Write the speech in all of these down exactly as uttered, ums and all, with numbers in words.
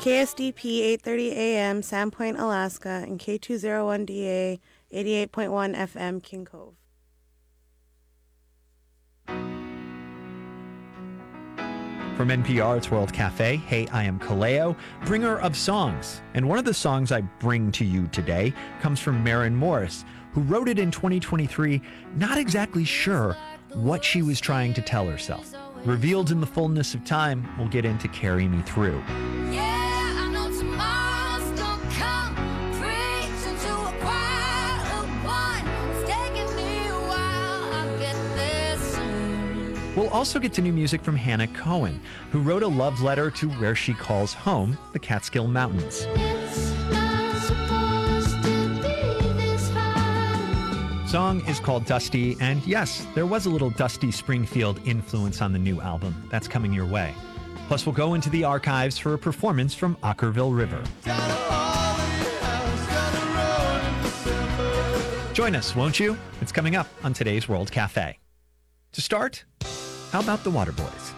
K S D P eight thirty A M, Sandpoint, Alaska, and K two oh one D A eighty-eight point one F M, King Cove. From N P R, it's World Cafe. Hey, I am Kaleo, bringer of songs. And one of the songs I bring to you today comes from Maren Morris, who wrote it in twenty twenty-three, not exactly sure what she was trying to tell herself. Revealed in the fullness of time, we'll get into Carry Me Through. We'll also get to new music from Hannah Cohen, who wrote a love letter to where she calls home, the Catskill Mountains. Song is called Dusty, and yes, there was a little Dusty Springfield influence on the new album. That's coming your way. Plus, we'll go into the archives for a performance from Okkervil River. Join us, won't you? It's coming up on today's World Cafe. To start, how about the Waterboys?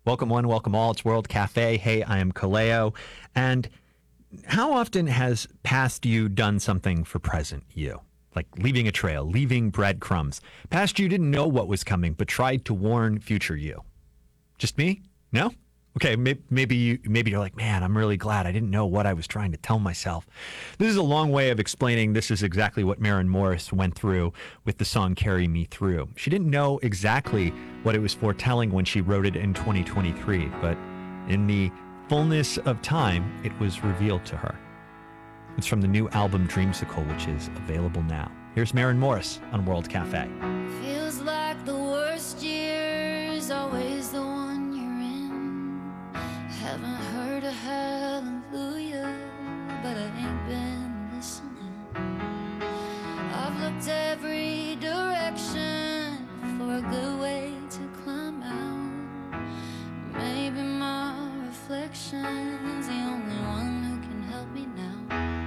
Welcome one, welcome all. It's World Cafe. Hey, I am Kaleo. And how often has past you done something for present you? Like leaving a trail, leaving breadcrumbs. Past you didn't know what was coming, but tried to warn future you. Just me? No? Okay, maybe, maybe you maybe you're like, man, I'm really glad I didn't know what I was trying to tell myself. This is a long way of explaining this is exactly what Maren Morris went through with the song Carry Me Through. She didn't know exactly what it was foretelling when she wrote it in twenty twenty-three, but in the fullness of time, it was revealed to her. It's from the new album Dreamsicle, which is available now. Here's Maren Morris on World Cafe. Feels like the worst year's always the one you're in. Haven't heard a hallelujah, but I ain't been listening. I've looked every direction for a good way to climb out. Maybe my reflection's the only one who can help me now.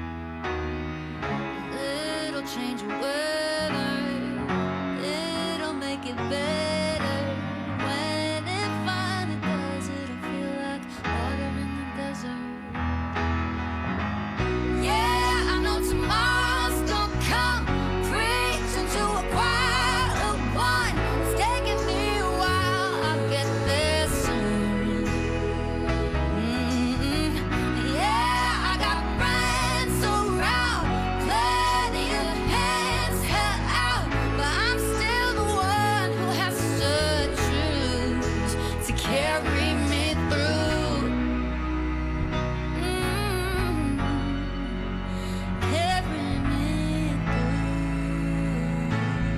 A little change of weather, it'll make it better. When it finally does, it'll feel like water in the desert. Yeah, I know tomorrow's gonna come, preaching to a choir of one. It's taking me a while, I'll get there soon. Mm-hmm. Yeah, I got friends around, plenty of hands held out, but I'm still the one who has to choose to carry me through. Mm, carry me through.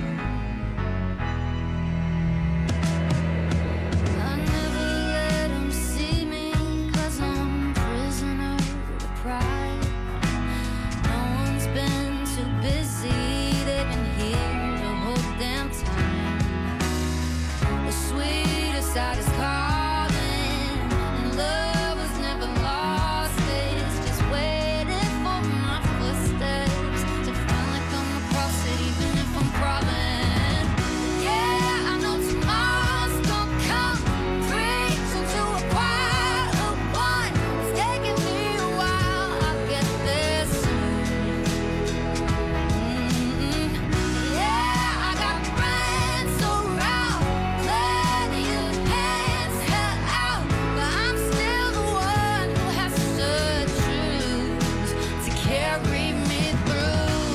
I never let 'em see me, 'cause I'm prisoner to pride. No one's been too busy, they've been here the whole damn time. The sweetest side is calling, and love was never lost. It's just waiting for my footsteps to finally come across it, even if I'm crawling. Yeah, I know tomorrow's gonna come, preaching to a choir of one. It's taking me a while, I'll get there soon. Mm-hmm. Yeah, I got friends around, plenty of hands held out, but I'm still the one who has to choose to carry me through.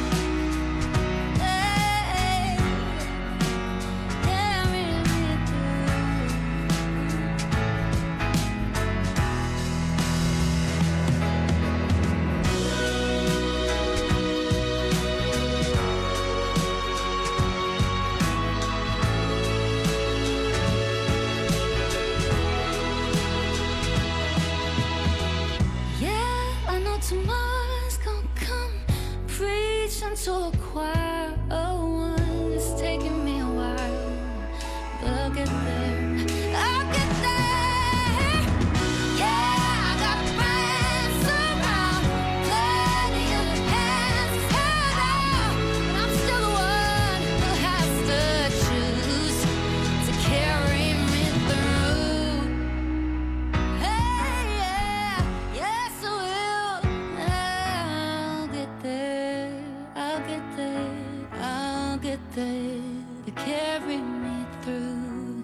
Hey, carry me Yeah, I know tomorrow's gonna come, preaching to a choir of one. It's taking me a while, but I'll get there. I'll get there. Yeah, I got friends around, plenty of hands held out, but I'm still the one who has to choose to carry me through. Hey, yeah, yes I will. I'll get there, I'll get there, I'll get there to carry me through.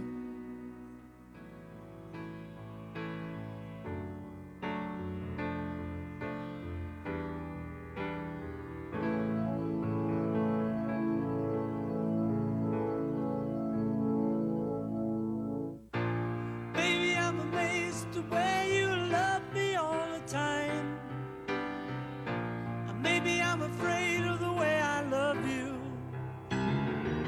Baby, I'm amazed the way you love me all the time. And maybe I'm afraid of the way I love you.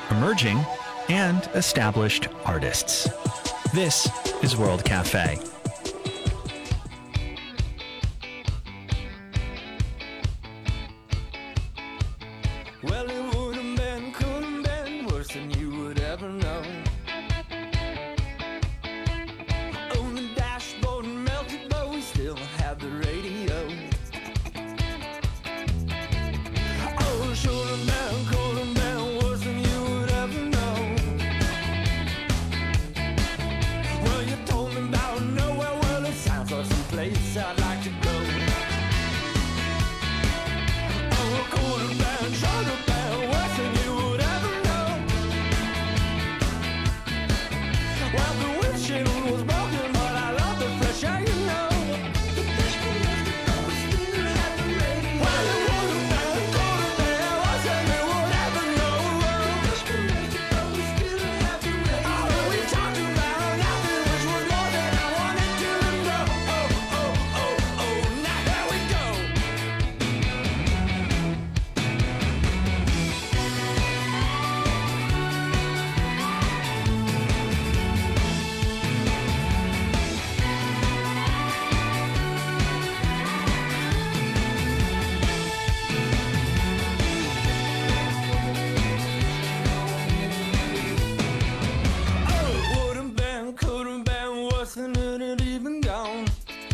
emerging, and established artists. This is World Cafe. Well, it would have been, could have been worse than you would ever know. On the dashboard and melted, but we still had the radio. Oh, it should have been, could have been worse than you would ever know. Well, you told me about nowhere, well, it sounds like some place I'd like to go. Oh, it could have been, should have been worse than you would ever know. Well, the windshield was broken, but I love the fresh air, you know. Well, it would have been, could have been worse than you would ever know. Oh, we talked about nothing, which was more than I wanted to know. Oh, oh, oh, oh, now here we go. Oh, it would have been, could have been worse than it had even gone.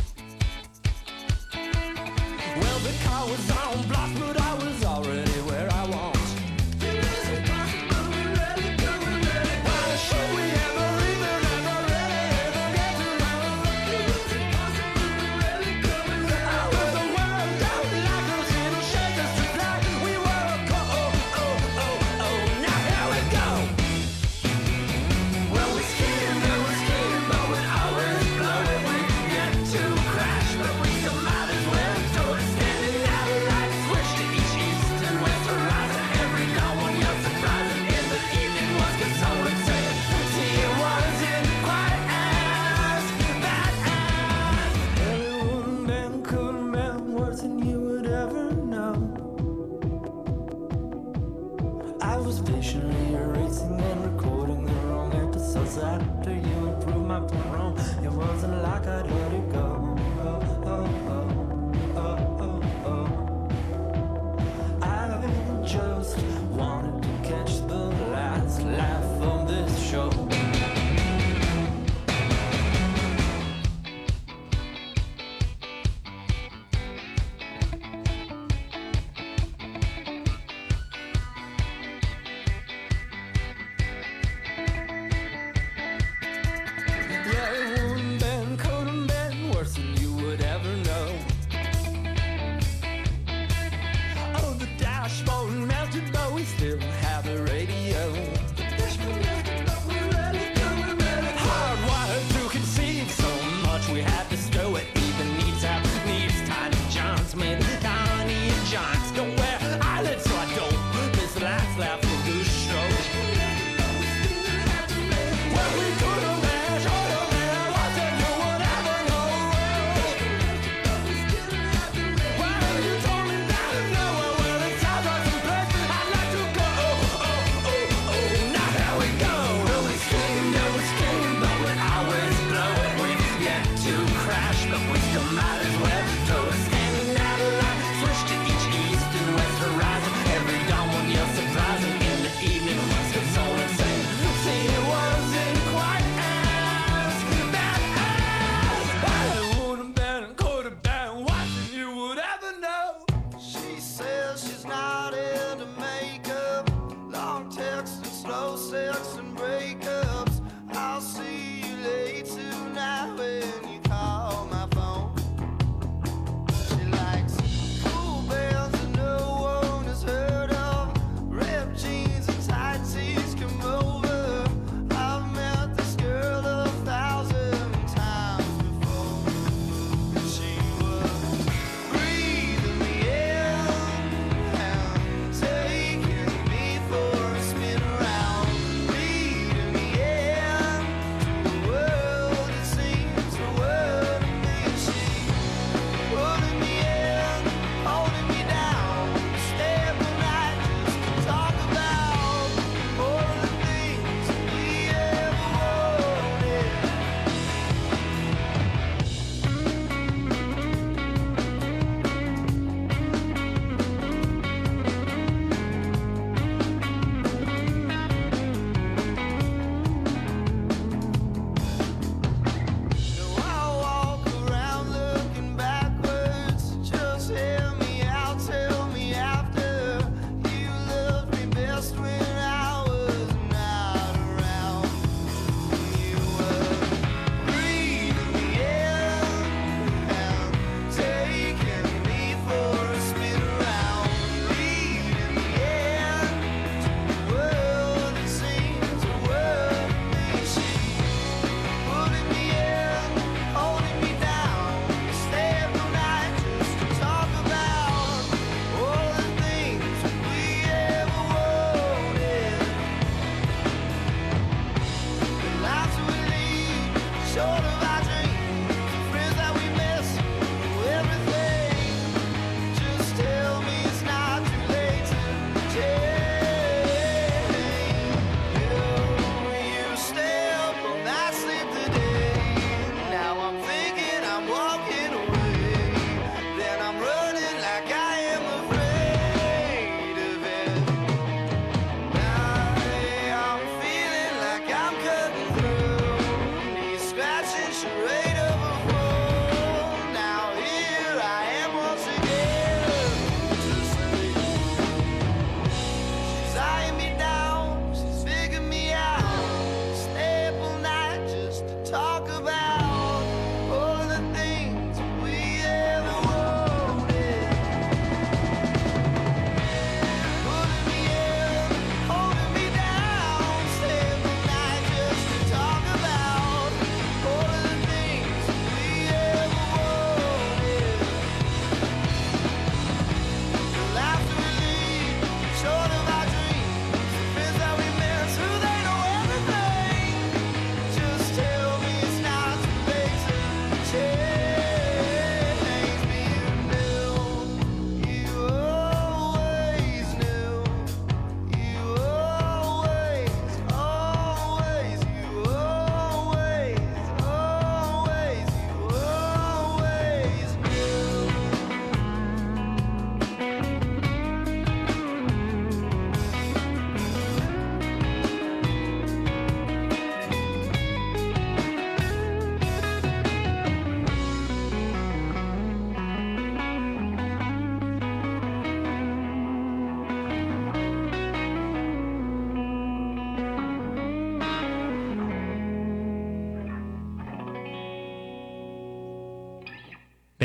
Well, the car was on blast, but I was already where I want. Well, should we ever even, ever really, ever get to know? I was a world out like a little shake us to fly. We were a co- oh, oh, oh, oh, now here we go. Well, we skiing, we were skiing, but we'd always blow it. We could get to crash, but we still might as well do it. Standing out like switched it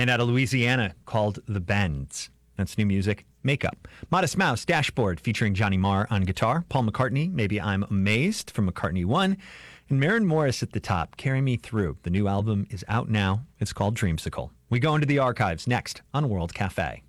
band out of Louisiana called The Bends. That's new music, Makeup. Modest Mouse, Dashboard, featuring Johnny Marr on guitar. Paul McCartney, Maybe I'm Amazed, from McCartney one. And Maren Morris at the top, Carry Me Through. The new album is out now. It's called Dreamsicle. We go into the archives next on World Cafe.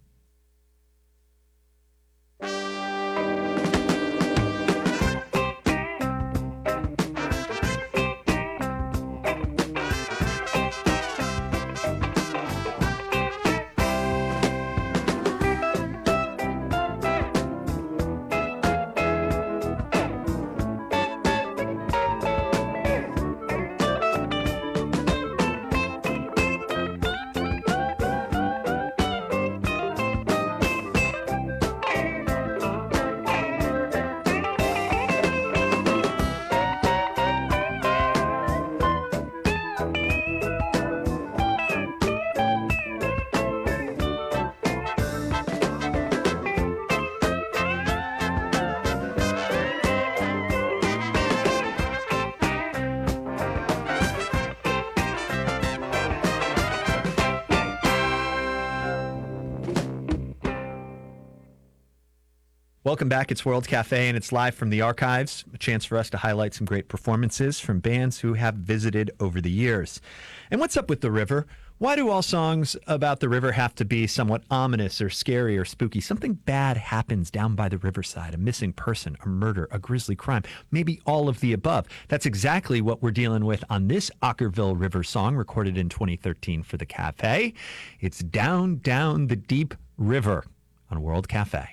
Welcome back. It's World Cafe, and it's live from the archives, a chance for us to highlight some great performances from bands who have visited over the years. And what's up with the river? Why do all songs about the river have to be somewhat ominous or scary or spooky? Something bad happens down by the riverside, a missing person, a murder, a grisly crime, maybe all of the above. That's exactly what we're dealing with on this Ockerville River song recorded in twenty thirteen for the Cafe. It's Down, Down the Deep River on World Cafe.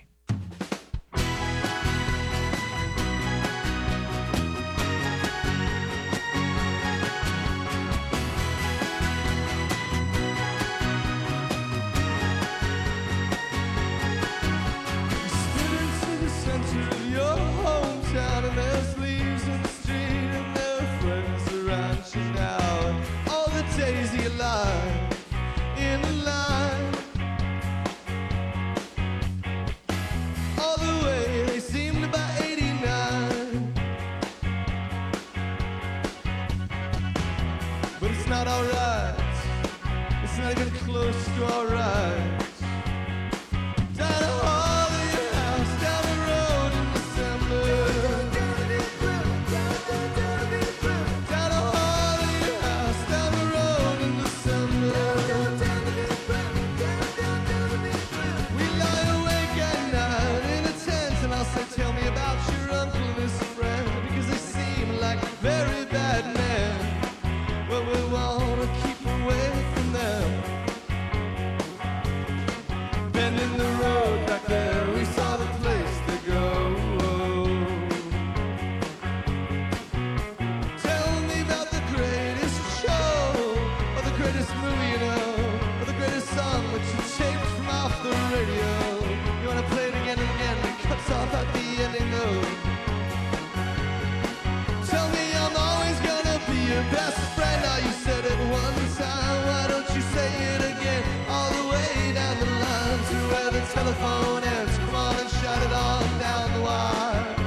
Telephone ends, come on and shut it on down the wire.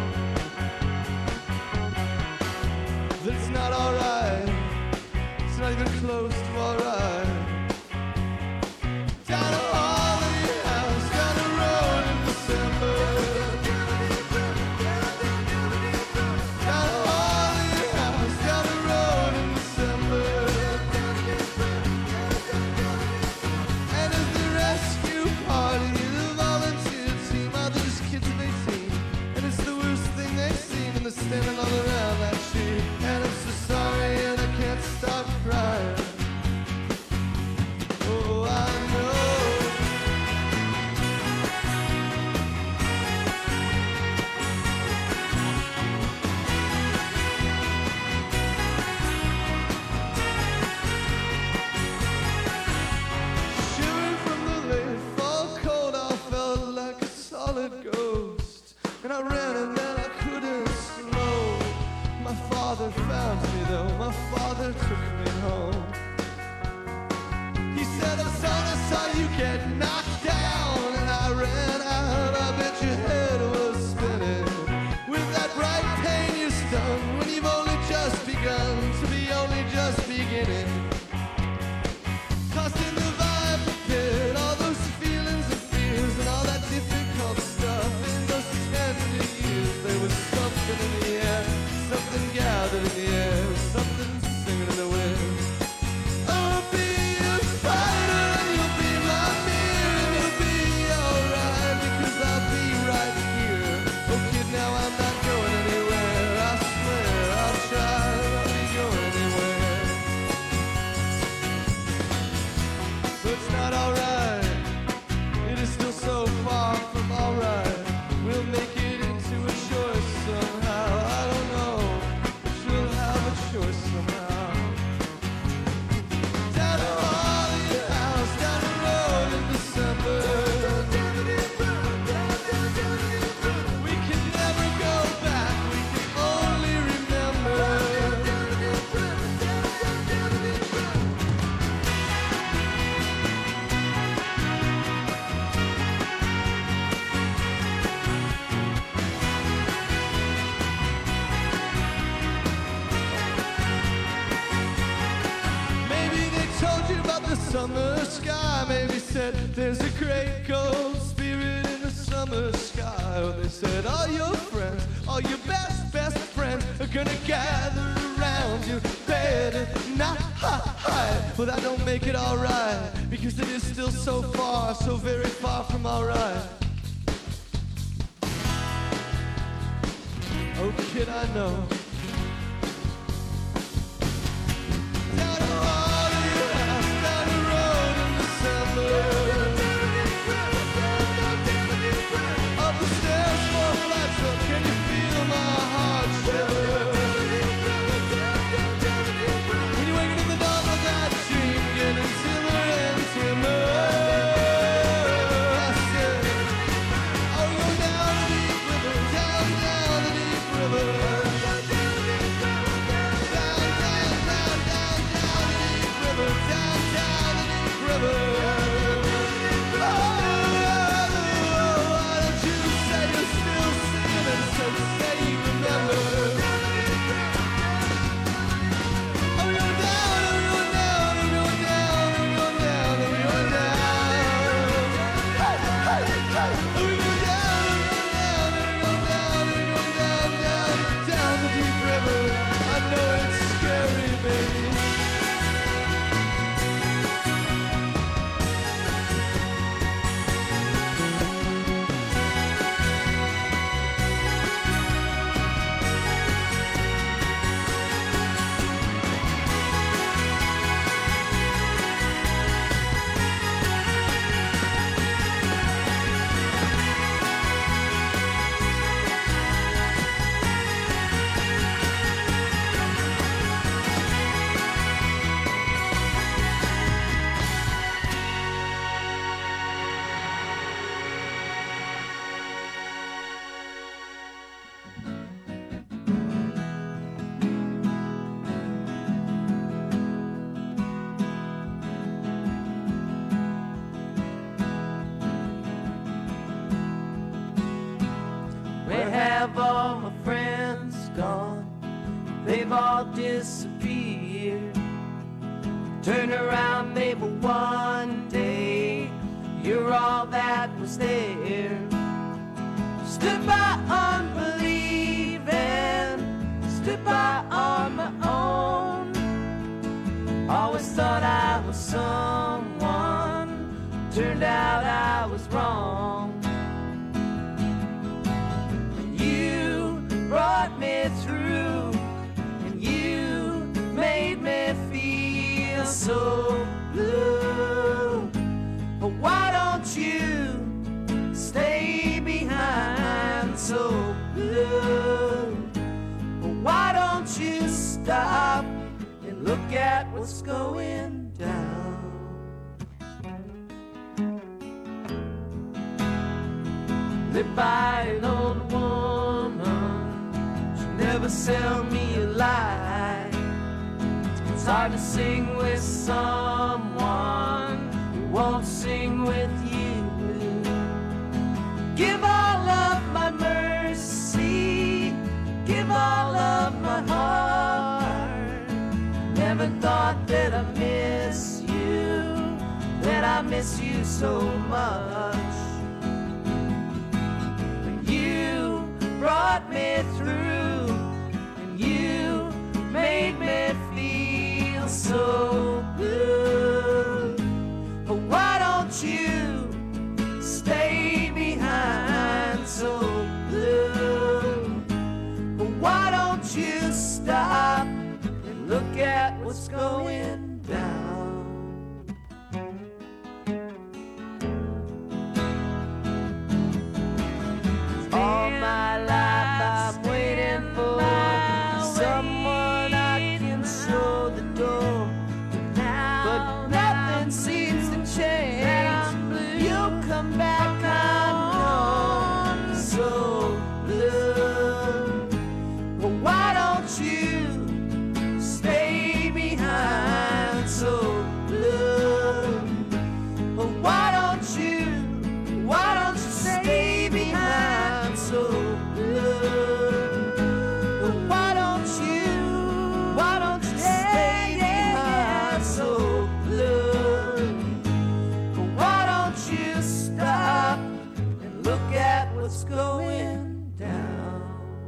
That's not alright. It's not even close to alright. Down a Harley house, down the road in December. Down a Harley house, down the road in December. And as the rescue party, standing all around that tree, and I'm so sorry and I can't stop crying. Oh, I know. Shivering from the late fall cold, I felt like a solid ghost, and I ran and then I couldn't. My father found me though, my father took me home. He said, oh son, I saw you get knocked down, and I ran out, I bet your head was spinning. With that bright pain you're stung, when you've only just begun to be only just beginning. Tossed in the vibe summer sky. Maybe said there's a great cold spirit in the summer sky. Or they said all your friends, all your best, best friends are gonna gather around you bed at night. Well, that don't make it alright, because it is still so far, so very far from alright. Oh, kid, I know. Down the road of your house, down the road in December. Up the stairs, four flights up, can you feel my heart shiver? When you're waking in the dawn of that dream, getting simmer and simmer. I said, oh, go down the deep river, down, down the deep river. Down, down, down, down, down the deep river, down, down the deep river. Oh, why don't you say you're still singing and so say you remember? Oh, we go down, and we go down, and we go down, and we go down, and we go down. Hey, hey, hey. Oh, we go down, and we go down, and we go down, and we go down, down, down the deep river. I know it's scary, baby. Where have all my friends gone? They've all disappeared. Turn around, maybe one day you're all that was there. Stood by unbelieving, stood by on my own. Always thought I was someone, turned out I was wrong. You brought me through, and you made me feel so blue. But why don't you stay behind so blue? But why don't you stop and look at what's going down? Live by an old woman, she never sell me a lie. It's hard to sing with someone who won't sing with you. Give all of my mercy, give all of my heart. Never thought that I miss you, that I miss you so much. You brought me through, and you made me feel so blue. But why don't you stay behind so blue? But why don't you stop and look at what's going down? All my life I'm waiting for someone I can show the door, to what's going down.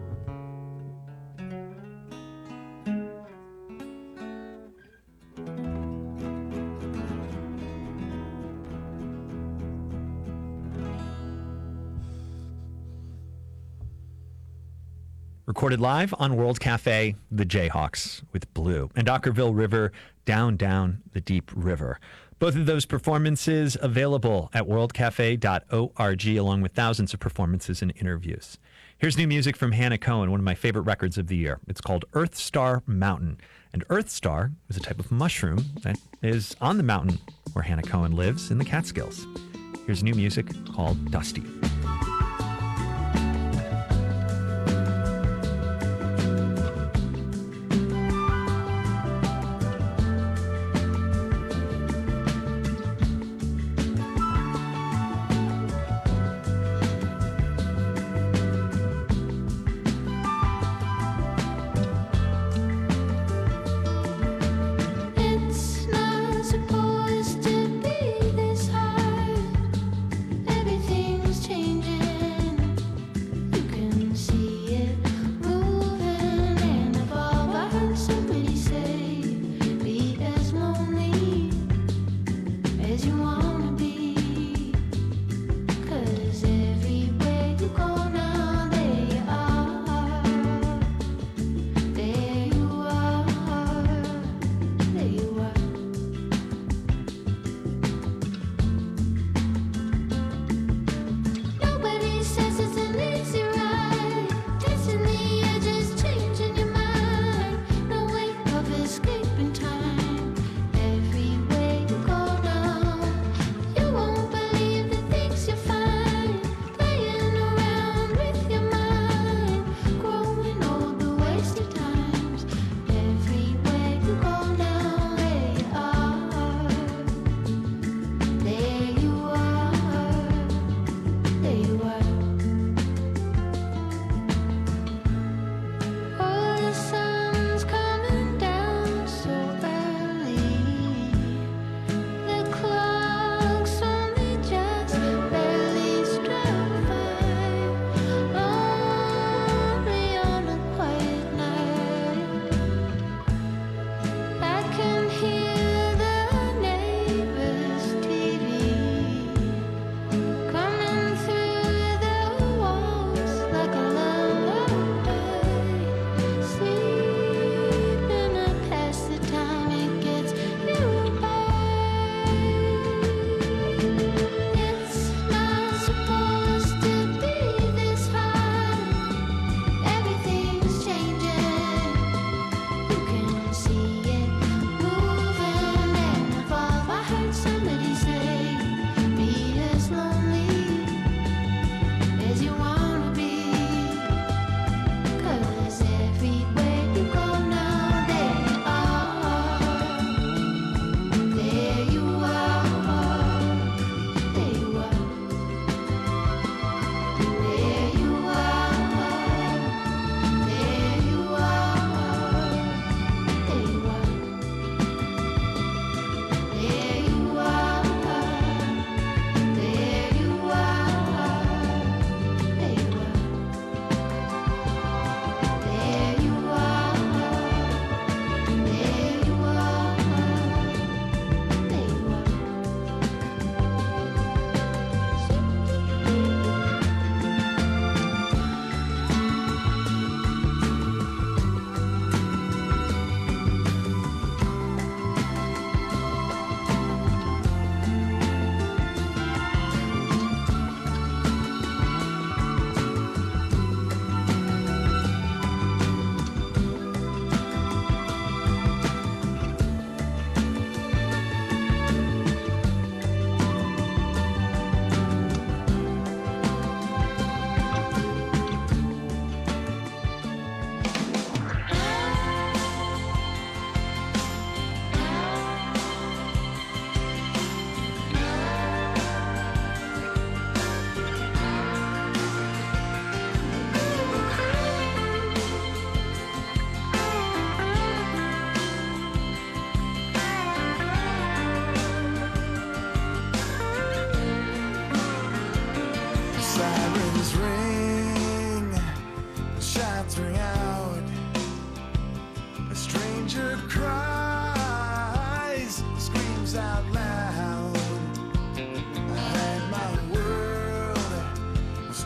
Recorded live on World Cafe, the Jayhawks with Blue, and Dockerville River, Down, Down the Deep River. Both of those performances available at world cafe dot org, along with thousands of performances and interviews. Here's new music from Hannah Cohen, one of my favorite records of the year. It's called Earth Star Mountain. And Earth Star is a type of mushroom that is on the mountain where Hannah Cohen lives in the Catskills. Here's new music called Dusty. It's not supposed to be this hard. Everything's changed.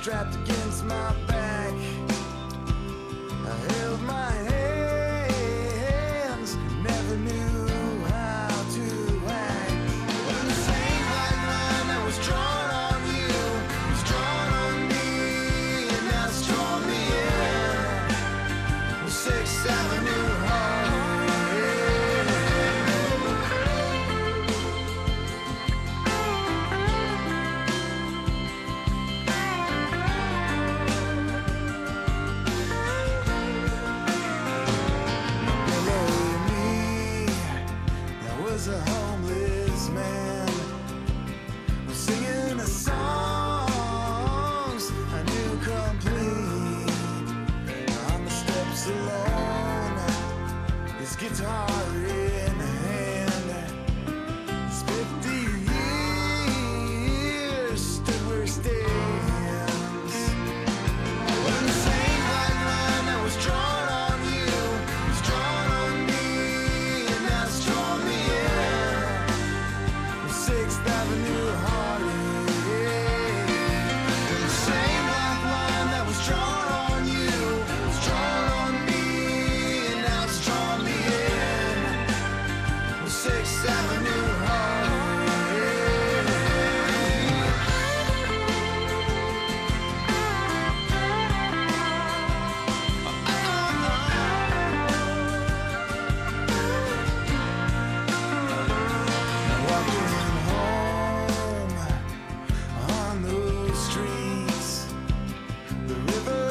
strapped against my back. I held my hands, never knew how to act. Well, the same black line that was drawn on you was drawn on me, and now it's drawn me in. Well, Sixth Avenue Harlem. Was a homeless man singing the songs I knew complete. On the steps alone, his guitar in hand. His fifty years stood where he stands. Well, the same black line that was drawn on you was drawn on me, and now it's drawn me in. Sixth Avenue Harlem. The same black line that was drawn on you was drawn on me, and now it's drawn me in. Sixth Avenue Harlem. Walking home on those streets, the river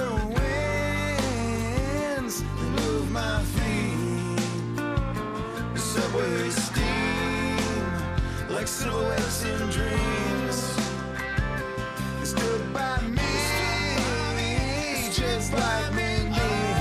winds they move my feet. The subway steam like silhouettes in dreams. They stood by me, just like moonbeams.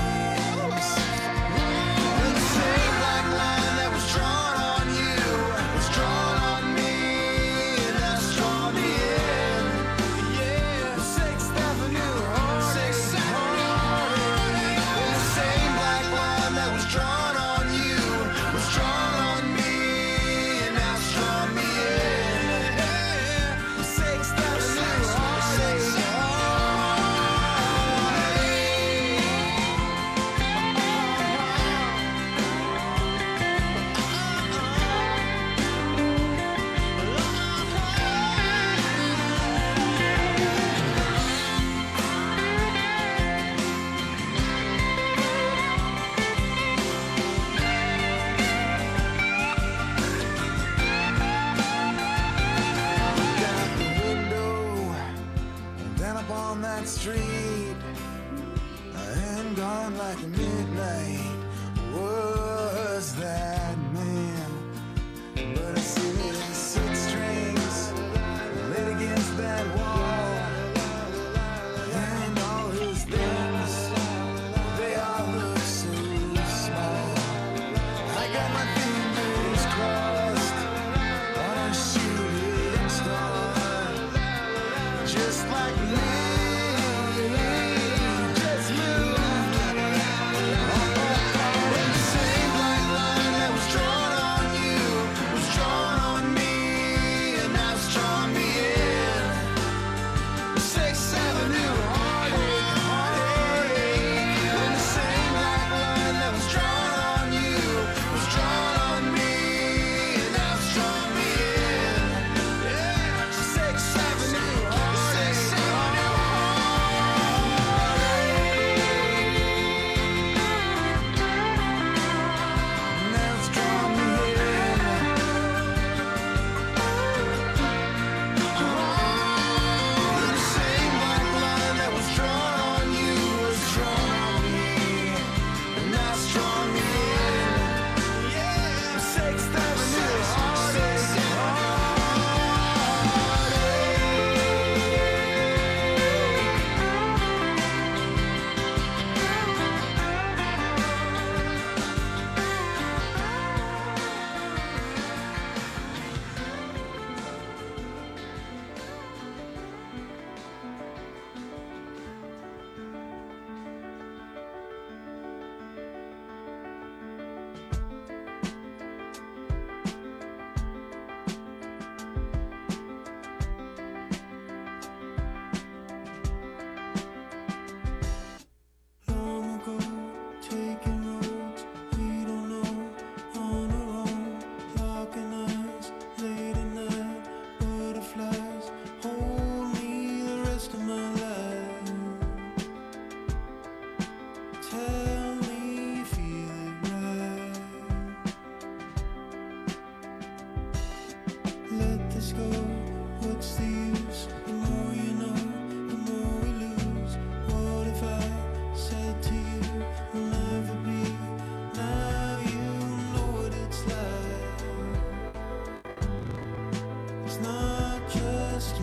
And the same black line that was drawn on you was drawn on me, and that's drawn me in. Yeah, Sixth Avenue Harlem. Sixth Avenue Harlem. And the same black line that was drawn on you was drawn on me, and now it's drawn me in. Sixth Avenue Harlem. Looked out the window and down upon that street, and gone like a midnight was that man. But I see his six strings laid against that wall, and all his things, they all look so small. I got my fingers crossed on a shooting star, just like me, just moved. When the same black line that was drawn on you was drawn on me, and now it's drawn me in. Sixth Avenue Heartache, heartache. When the same black line that was drawn on you was drawn on me, and now it's drawn me in. Yeah, Sixth Avenue Heartache, Sixth Avenue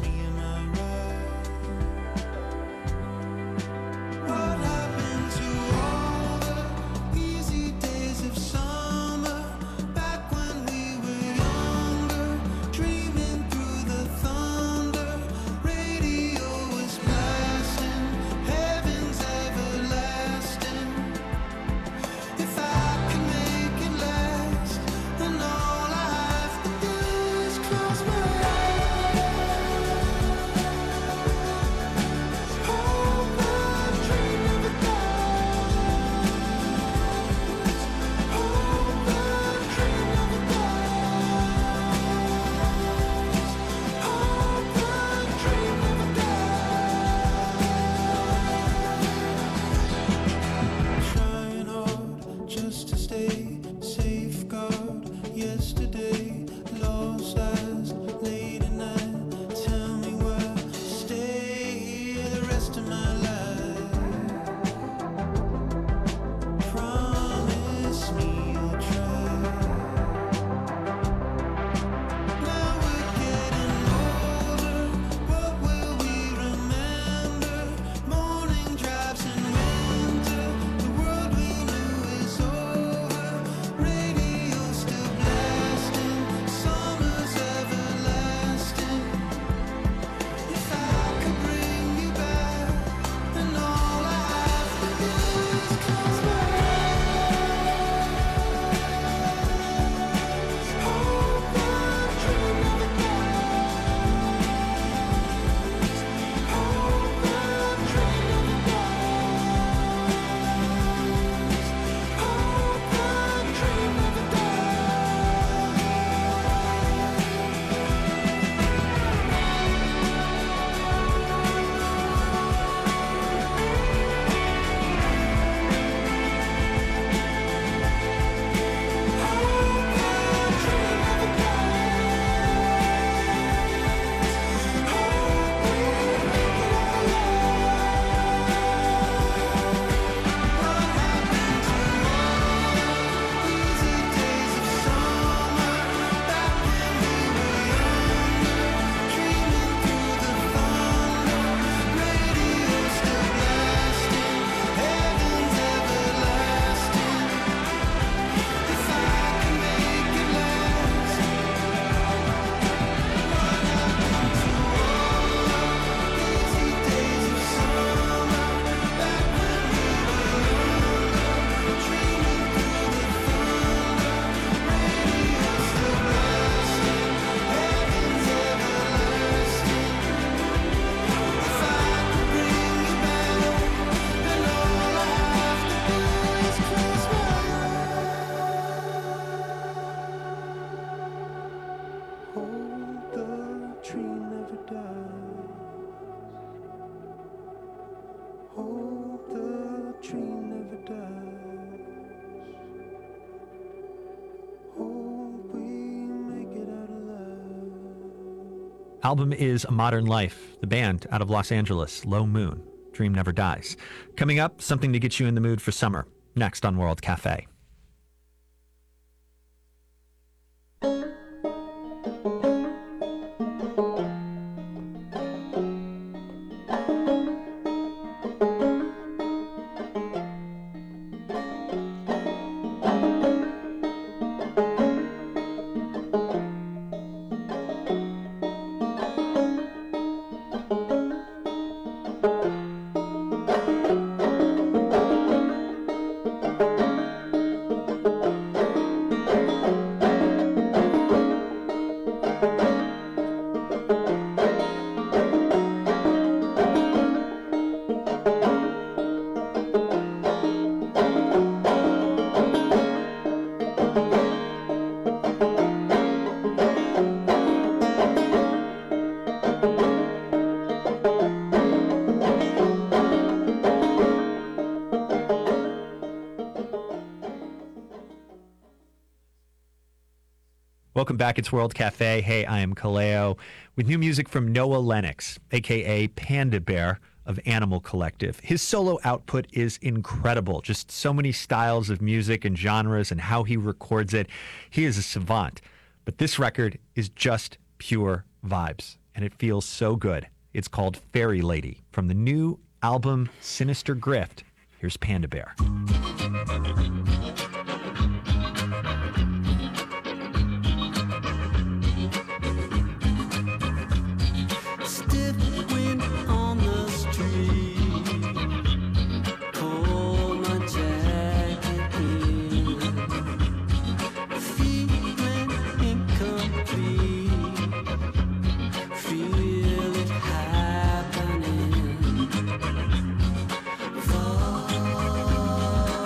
am I right? What happened to all the easy days of summer, back when we were younger, dreaming through the thunder? Radio was blasting, heaven's everlasting. If I can make it last, then all I have to do is close my eyes. Hope the dream never dies. Hope the dream never dies. Hope the dream never dies. Trying hard just to stay safeguard. Yesterday, lost eyes, late at night. Tell me where to stay the rest of my life. Promise me you'll try. Now we're getting older. What will we remember? Morning drives in winter. The world we knew is over. Radio still blasting. Summer's everlasting. If I could bring you back, then all I have to do is close my eyes. Hope the dream never dies. Hope the dream never dies. Hope the dream never Hope the tree never dies. Hope the tree never dies. Hope we make it out alive. Album is A Modern Life, the band out of Los Angeles, Low Moon, Dream Never Dies. Coming up, something to get you in the mood for summer, next on World Cafe. Welcome back. It's World Cafe. Hey, I am Kaleo with new music from Noah Lennox, a k a. Panda Bear of Animal Collective. His solo output is incredible. Just so many styles of music and genres and how he records it. He is a savant. But this record is just pure vibes. and it feels so good. It's called Fairy Lady from the new album Sinister Grift. Here's Panda Bear. Stiff wind on the street. Pull my jacket in. Feeling incomplete. Feel it happening. Fall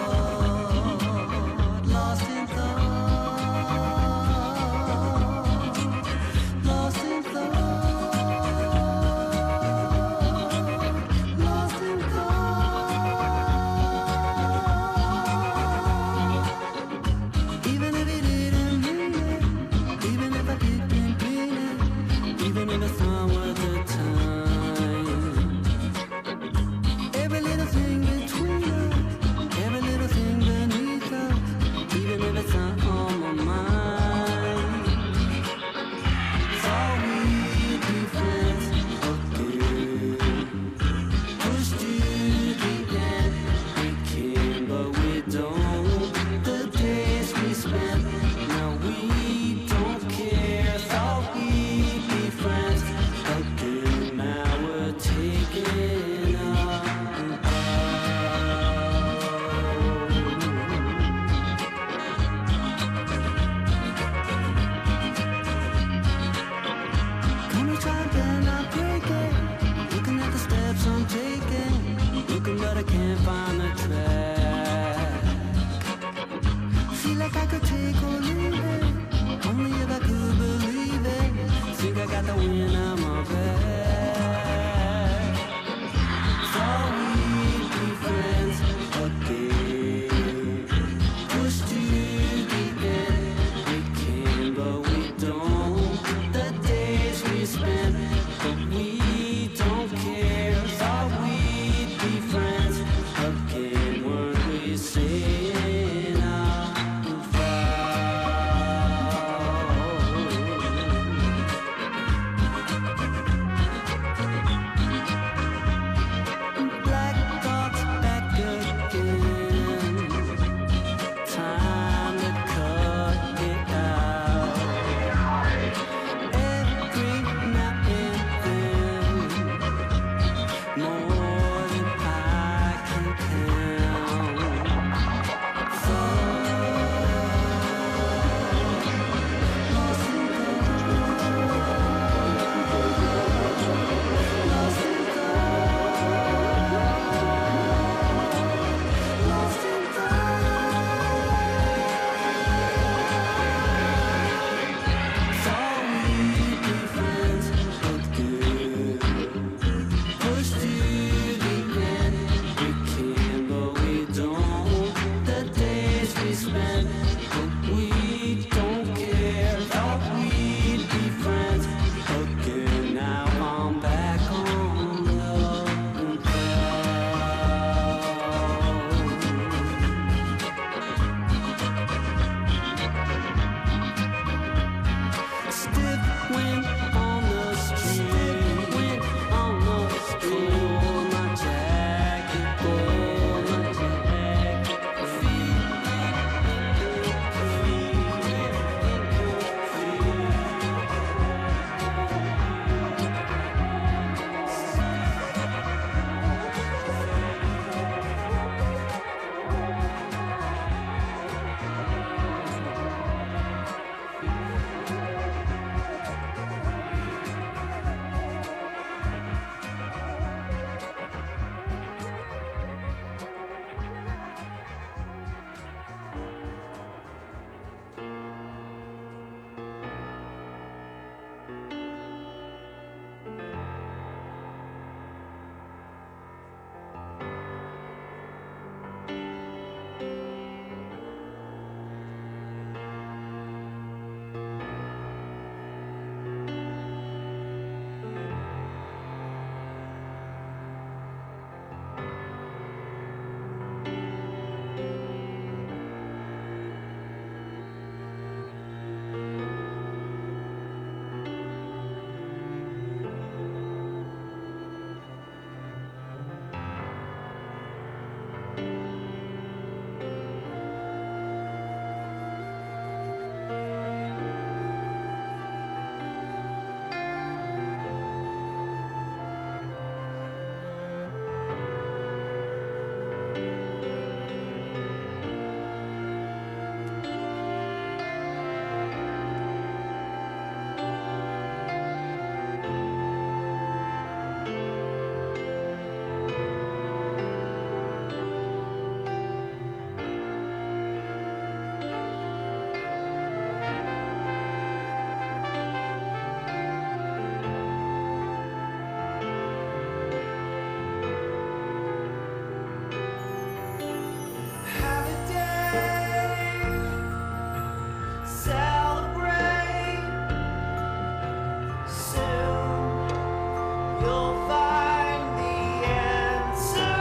you'll find the answer.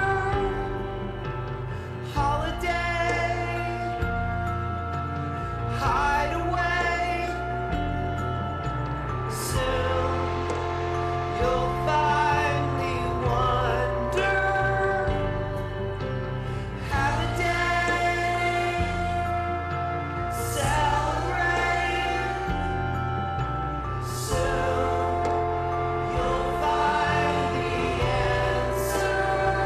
Holiday, hide away. Soon you'll finally wonder. Have a day, celebrate. Soon you'll find the answer.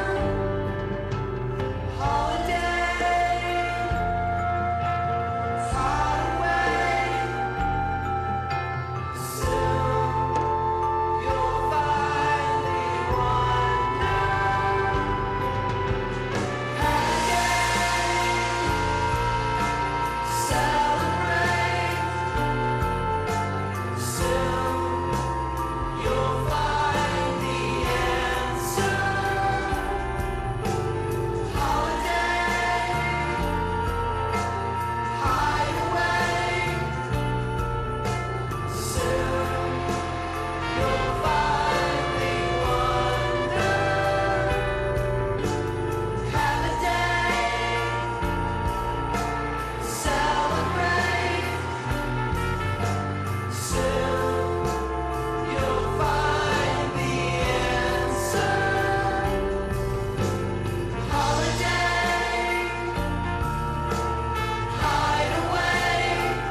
Holiday, far away. Soon you'll finally wonder. Have a day, celebrate. Soon you'll find the answer. Holiday, hide away. Soon you'll finally wonder. Have a day, celebrate. Soon you'll find the answer. Holiday, hide away.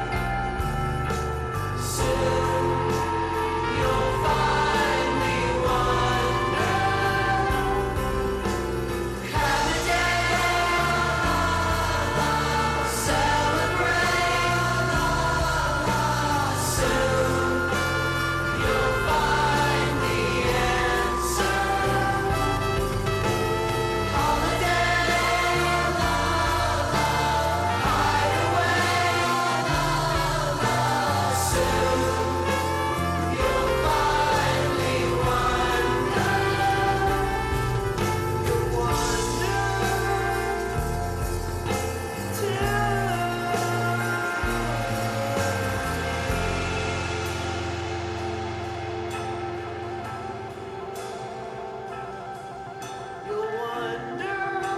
Soon you'll finally wonder. Have a day, celebrate. Soon you'll find the answer. Holiday, hide away. Soon you'll finally wonder. Wonder too. You'll wonder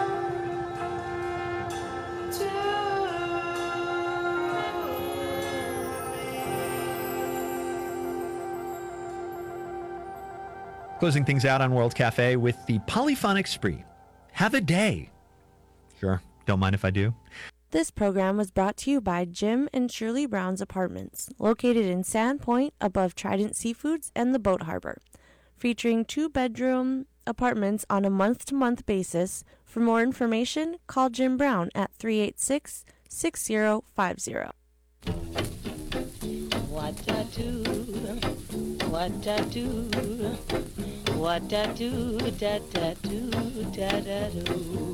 Closing things out on World Cafe with the Polyphonic Spree. Have a day. Sure, don't mind if I do. This program was brought to you by Jim and Shirley Brown's Apartments, located in Sandpoint above Trident Seafoods and the Boat Harbor, featuring two-bedroom apartments on a month-to-month basis. For more information, call Jim Brown at three eight six, six zero five zero. What I do, what I do, what I do, da da do, da da do.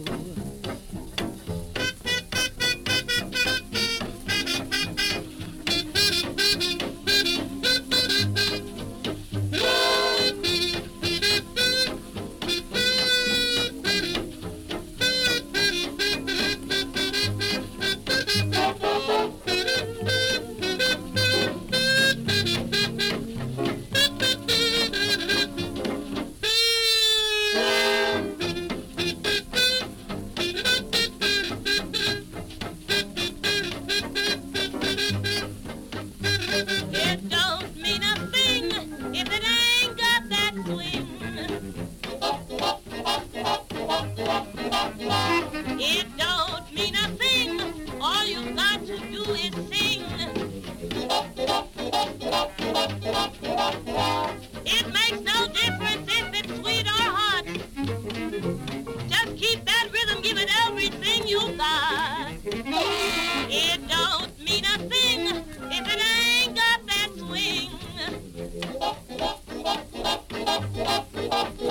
It don't mean a thing if it ain't got that swing. It don't mean a thing. All you got to do is sing. It makes no difference if it's sweet or hot. Just keep that rhythm, give it everything you got. It don't mean a thing if it ain't got that swing.